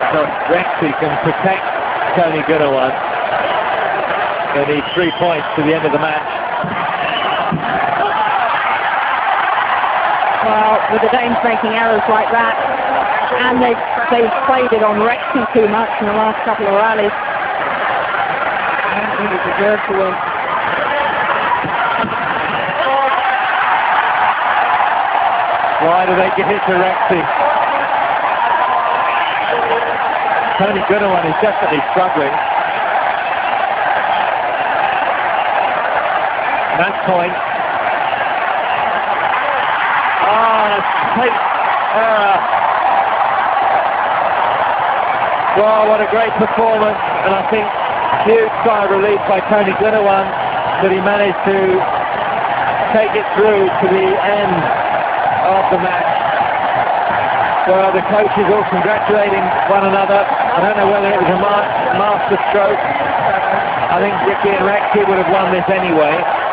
So Rexy can protect Tony Gunawan. They need 3 points to the end of the match. Well, with the Danes making errors like that, and they've played it on Rexy too much in the last couple of rallies, I don't think he deserved to win. Why do they give it to Rexy? Tony Gunawan is definitely struggling. Match point. Take error. Well, what a great performance, and I think huge sigh of relief by Tony Gunawan that he managed to take it through to the end of the match. Well, the coaches all congratulating one another. I don't know whether it was a master stroke. I think Ricky and Rexy would have won this anyway.